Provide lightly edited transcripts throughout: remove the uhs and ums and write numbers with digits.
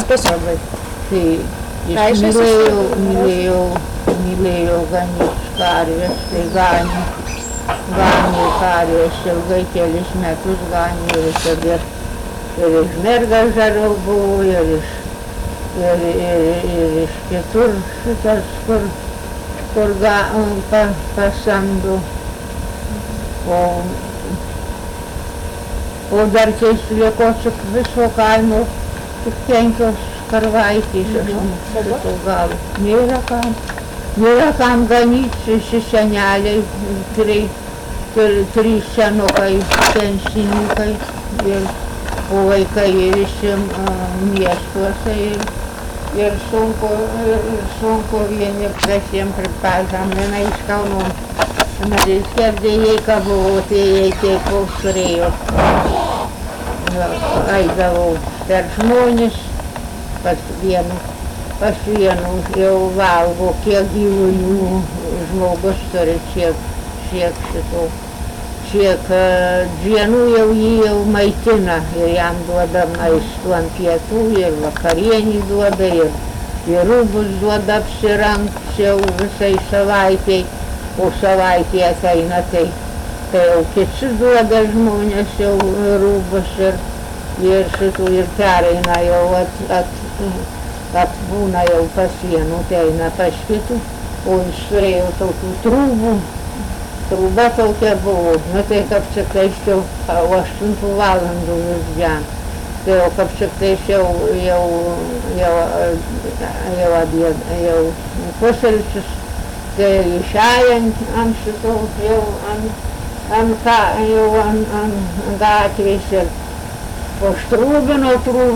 labai. Tai jis mylėjo ganyt karves, tai ganė karves, ilgai kelis metus ganė ir iš Mergažario buvo, ir iš kitur šitas, kur pasamdo. O dar keis liko tik viso kaimo, tik 5 karvaitės, šito galo. Nėra kam ganyti, šis seneliai, 3 senukai, pensininkai, o vaikai visi miestuose ir sunku vieni visiems pripažam, viena iš Kauno. Skerdėjai, ką buvo, tai jai taip turėjo. Eidavau per žmones, pas vienų jau valgo, kiek gyvulių žmogus turi, kiek dienų jau jį jau maitina ir jam duoda maistų ant pietų ir vakarienį duoda ir rūbus duoda apsirengt jau visai savaitei. O savaitė ateina, tai jau kiti duoda žmonės jau rūbus ir pereina jau atbūna jau pas vienų, tai eina pas kitų, o jis turėjo tokių trūbų, trūba tokia buvo, nu tai kaip sakais jau 8 valandų vis vien, tai jau kaip sakais jau pusryčius. Tai išėjant ant šito, jau ant gatvės ir užtrūbino,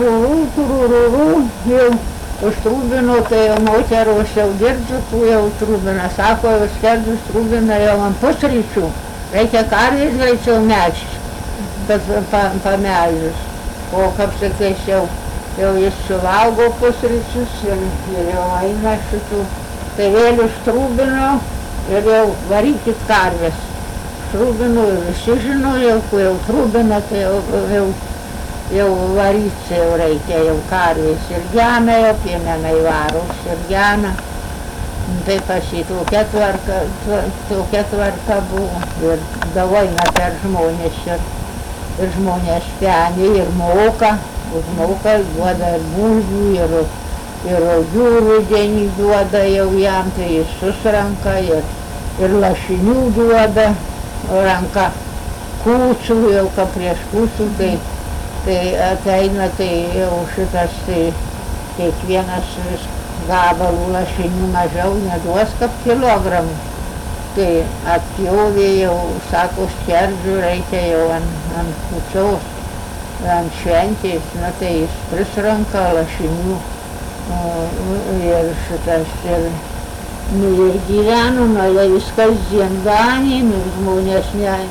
jau užtrūbino, tai jau moteros jau girdžiu, jau trūbina, sako, jau skerdžius trūbina jau ant pusryčių, reikia karvės greičiau melžti, kad pamelžus. O kaip sakys, jau jis suvalgo pusryčius ir jau eina šitų. Tai vėl užtrūbino ir jau varykit karves. Trūbino ir visi žino, jau trūbino, tai jau varyti jau reikia, jau karves. Ir gena, jau piemenai varos ir gena. Tai pasi tokia tvarka buvo. Ir davaina per žmonės ir žmonės pienė ir moka. Už moka duoda ir bulvių ir rogių rudenį duoda jau jam, tai jis susrenka ir lašinių duoda, ranka kūčių, jau ką prieš kūčių, tai ateina, tai jau šitas, tai kiekvienas vis gabalų lašinių mažiau neduos kaip kilogramų. Tai atpjovė jau, sako, skerdžių reikia jau ant kūčios, ant šventės, na tai jis prisrenka lašinių. Ir šitas ir gyveno, jis kasdien ganė, žmonės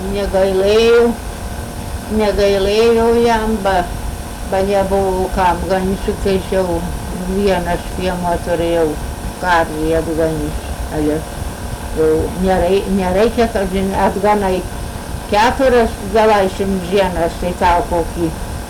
negailėjo jam, ba nebuvo kam ganyti, kai jau vienas piemo turėjau karvį atganyti. Nereikia, kad atganai 4 galaisim dienas, tai tau kokį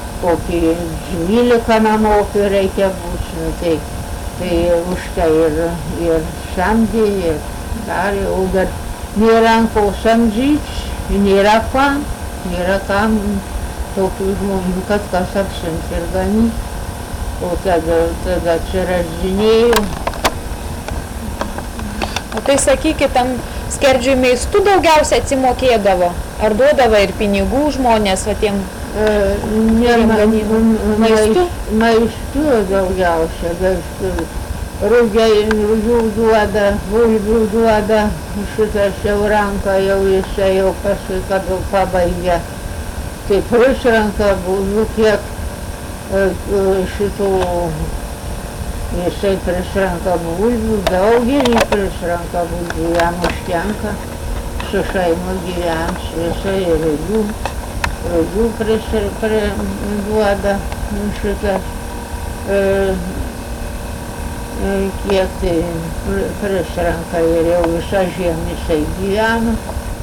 12 namokį reikia būti, tai už tai ir samdė, ir darė, o dar nėra ko samdyti, nėra kam tokių žmonių, kad kas apsims ir ganyti, o tada atsirazdinėjo. O tai sakykit, tam skerdžiui maistų daugiausia atsimokėdavo? Ar duodavo ir pinigų žmonės, va tiem? Maistu daugiausia, rūgių duoda, bulvių duoda, šitas jau ranka, jau jisai jau paskui, kad jau pabaigė. Tai prisrenka bulvių, kiek šitų, jisai prisrenka bulvių, daugelį prisrenka bulvių, jam užtenka, su šeimu gyvens, jisai rūgių duoda šitas, kiek tai prisrenka ir jau visą žiemą jisai gyvena.